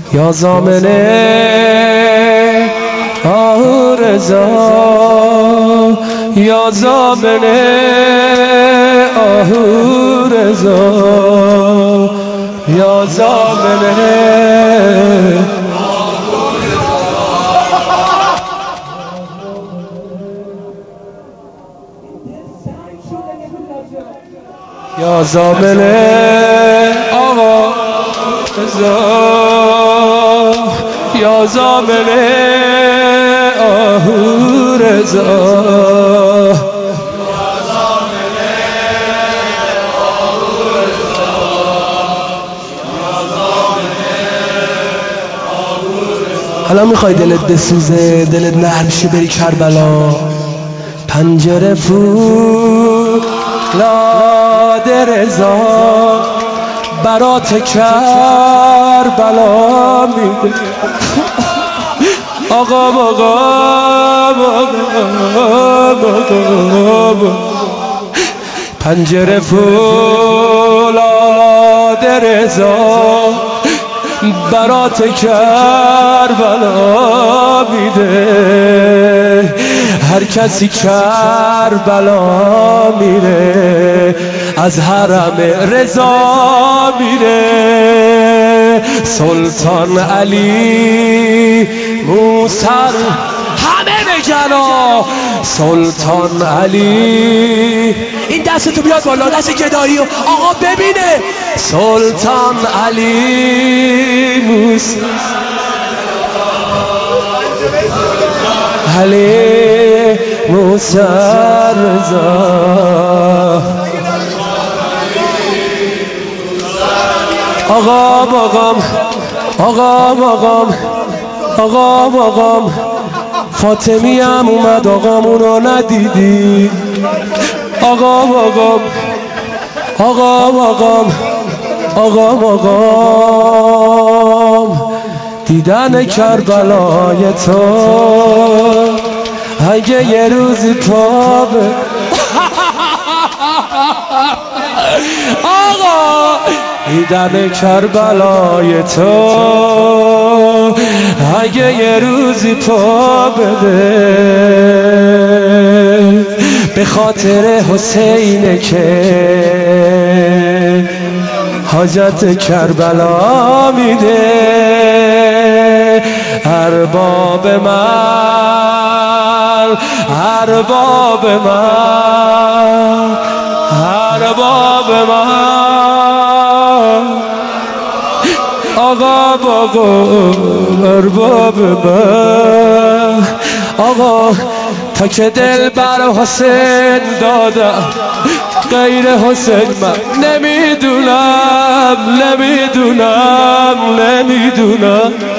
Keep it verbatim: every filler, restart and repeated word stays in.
یا زامنه آه رضا، یا زامنه آه رضا، یا زامنه یا زامنه آقا رضا، یا زامنه آه رضا، حالا میخوای دلت بسوزه، دلت نرم شه بری کربلا، پنجره فولاد رضا برات کربلا میده. آقا آقا آقا پنجره فولاد رضا برات کربلا میده. هر کسی کربلا میره از حرم رضا میره. سلطان علی موسر همه بگنا، سلطان علی این دستتو بیاد بالا، دست گدایی و آقا ببینه. سلطان علی موسر علی موسر رضا، آقا آقام آقام آقام آقام آقام فاطمی هم اومد، آقامونو ندیدی. آقام آقام آقام آقام آقام آقام دیدن کربلای تو اگه یه روزی پا به آقا دیدن کربلای تو اگه یه روزی پا بده، به خاطر حسینه که حاجت کربلا میده. ارباب من ارباب من ارباب من آقا آقا ارباب من. آقا تا که دل بر حسین دادم غیر حسین من نمیدونم نمیدونم نمیدونم